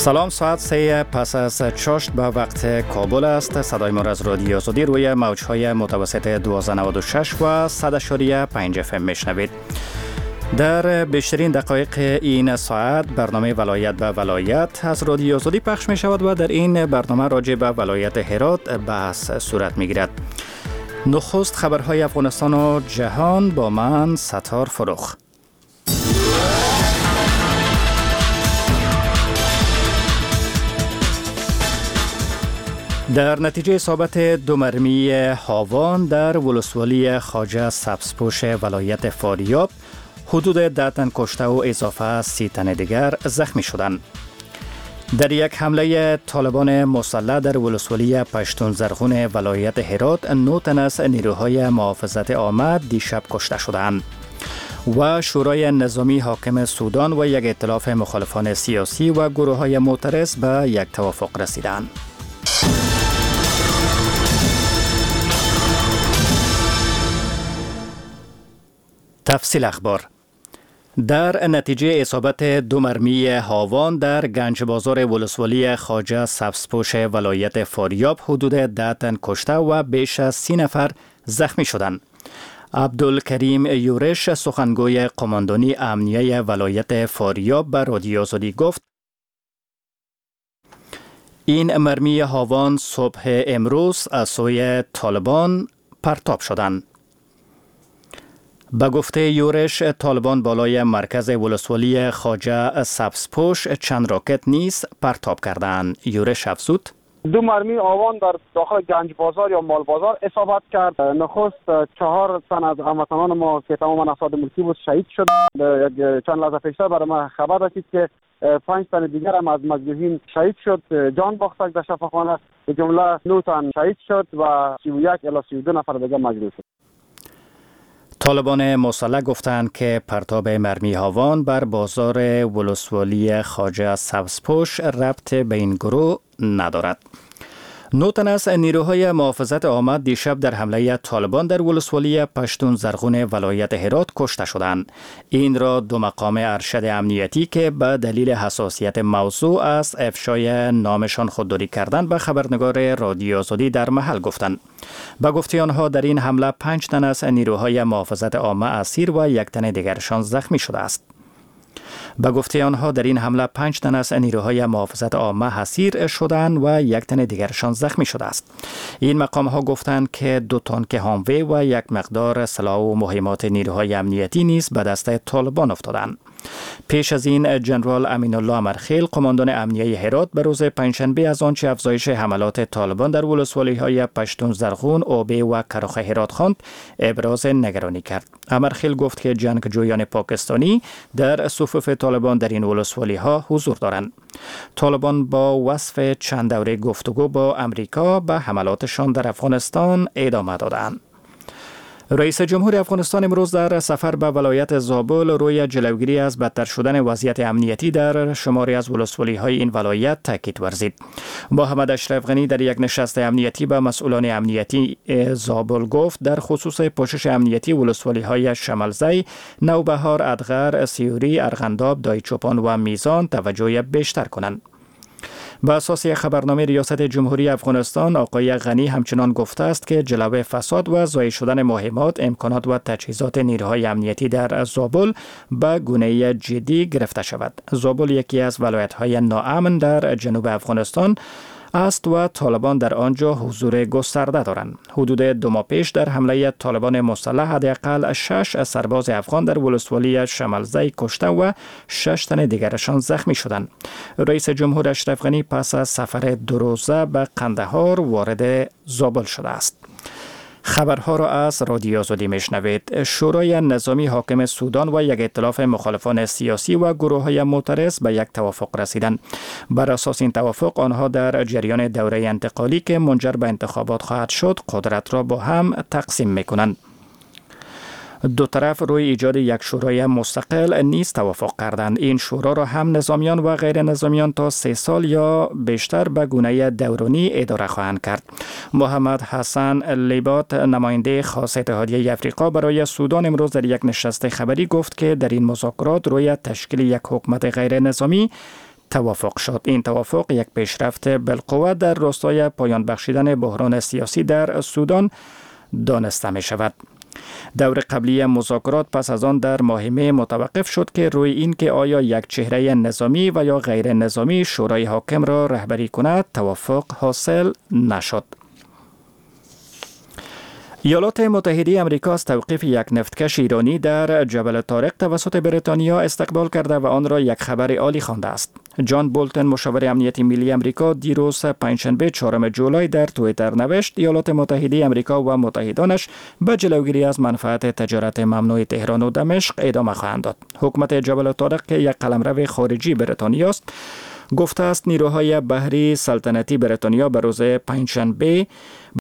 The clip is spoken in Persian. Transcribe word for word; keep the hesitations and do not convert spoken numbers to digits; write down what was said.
سلام، ساعت سه پس از چاشت به وقت کابل است. صدای ما از رادیو آزادی روی موجهای متوسط دوازده نود و شش و صد و پنج اف ام میشنوید. در بیشترین دقایق این ساعت برنامه ولایت به ولایت از رادیو آزادی پخش می شود و در این برنامه راجع به ولایت هرات بحث صورت می گیرد. نخست خبرهای افغانستان و جهان با من ستار فروخ. در نتیجه اصابت دو مرمی هاوان در ولسوالی خواجه سبزپوش ولایت فاریاب، حدود ده تن کشته و اضافه سی تن دیگر زخمی شدند. در یک حمله طالبان مسلح در ولسوالی پشتون زرغون ولایت هرات، نه تن از نیروهای محافظت عامه دیشب کشته شدند. و شورای نظامی حاکم سودان و یک ائتلاف مخالفان سیاسی و گروه‌های معترض به یک توافق رسیدند. تفصیل اخبار. در نتیجه اصابت دو مرمی هاوان در گنج بازار ولسوالی خواجه سبزپوش ولایت فاریاب، حدود ده تن کشته و بیش از سی نفر زخمی شدند. عبدالکریم یورش، سخنگوی قماندانی امنیه ولایت فاریاب، به رادیو آزادی گفت این مرمی هاوان صبح امروز از سوی طالبان پرتاب شدند. به گفته یورش، طالبان بالای مرکز ولسوالی خواجه سبزپوش چند راکت نیز پرتاب کردند. یورش افزود: دو مرمی آوان در داخل گنج بازار یا مال بازار اصابت کرد. نخست چهار تن از هموطنان ما که تماما افراد ملکی بود شهید شد. چند لحظه پیشتر برای ما خبر رسید که پنج تن دیگر هم از مجروحین شهید شد، جان باختند در شفاخانه. به جمله نه تن شهید شد و سی و یک الی سی و دو نفر دیگر مجروح شد. طالبان مسلح گفتند که پرتاب مرمی هاوان بر بازار ولسوالی خواجه سبزپوش ربط به این گروه ندارد. نه تن از نیروهای محافظت عامه دیشب در حمله طالبان در ولسوالی پشتون زرغون ولایت هرات کشته شدند. این را دو مقام ارشد امنیتی که به دلیل حساسیت موضوع از افشای نامشان خودداری کردند به خبرنگار رادیو آزادی در محل گفتند. به گفته آنها در این حمله پنج تن از نیروهای محافظت عامه اسیر و یک تن دیگرشان زخمی شده است. به گفته آنها در این حمله پنج تن از نیروهای محافظت عامه اسیر شدند و یک تن دیگرشان زخمی شده است. این مقام ها گفتند که دو تانک هاموی و یک مقدار سلاح و مهمات نیروهای امنیتی نیز به دست طالبان افتادند. پیش از این جنرال امین الله امرخیل، قماندان امنیه هرات، به روز پنجشنبه از آنچه افزایش حملات طالبان در ولسوالی های پشتون زرغون، اوبه و کراخ هرات خواند، ابراز نگرانی کرد. امرخیل گفت که جنگجویان پاکستانی در صفوف طالبان در این ولسوالی ها حضور دارند. طالبان با وصف چند دوره گفتگو با امریکا به حملاتشان در افغانستان ادامه دادند. رئیس جمهور افغانستان امروز در سفر به ولایت زابل روی جلوگیری از بدتر شدن وضعیت امنیتی در شماری از ولسوالی های این ولایت تاکید ورزید. محمد اشرف غنی در یک نشست امنیتی با مسئولان امنیتی زابل گفت در خصوص پوشش امنیتی ولسوالی های شمالزی، نوبهار، ادغر، سیوری، ارغنداب، دایچوپان و میزان توجه بیشتر کنند. با اساس خبرنامه ریاست جمهوری افغانستان، آقای غنی همچنان گفته است که جلوه فساد و ضایع شدن مهمات، امکانات و تجهیزات نیروهای امنیتی در زابل به گونه جدی گرفته شود. زابل یکی از ولایت‌های ناامن در جنوب افغانستان است و طالبان در آنجا حضور گسترده دارند. حدود دو ماه پیش در حمله طالبان مسلح حداقل شش سرباز افغان در ولسوالی شمالزی کشته و شش تن دیگرشان زخمی شدند. رئیس جمهور اشرف غنی پس از سفر دو روزه به قندهار وارد زابل شده است. خبرها را از رادیو آزادی میشنوید. شورای نظامی حاکم سودان و یک ائتلاف مخالفان سیاسی و گروه‌های معترض به یک توافق رسیدند. بر اساس این توافق آنها در جریان دوره انتقالی که منجر به انتخابات خواهد شد قدرت را با هم تقسیم می‌کنند. دو طرف روی ایجاد یک شورای مستقل نیز توافق کردند. این شورا را هم نظامیان و غیر نظامیان تا سه سال یا بیشتر به گونه دورانی اداره خواهند کرد. محمد حسن لیبات، نماینده خاص اتحادیه افریقا برای سودان، امروز در یک نشست خبری گفت که در این مذاکرات روی تشکیل یک حکومت غیر نظامی توافق شد. این توافق یک پیشرفت بالقوه در راستای پایان بخشیدن بحران سیاسی در سودان دانسته می شود. دور قبلی مذاکرات پس از آن در ماه می متوقف شد که روی این که آیا یک چهره نظامی و یا غیر نظامی شورای حاکم را رهبری کند توافق حاصل نشد. ایالات متحده آمریکا از توقیف یک نفتکش ایرانی در جبل طارق توسط بریتانیا استقبال کرده و آن را یک خبر عالی خوانده است. جان بولتن مشاور امنیت ملی آمریکا دیروز پنجشنبه چهارم جولای در توییتر نوشت ایالات متحده آمریکا و متحدانش به جلوگیری از منفعت تجارت ممنوع تهران و دمشق ادامه خواهند داد. حکومت جبل طارق که یک قلمرو خارجی بریتانیا است گفته است نیروهای بحری سلطنتی بریتانیا به روز پنجشنبه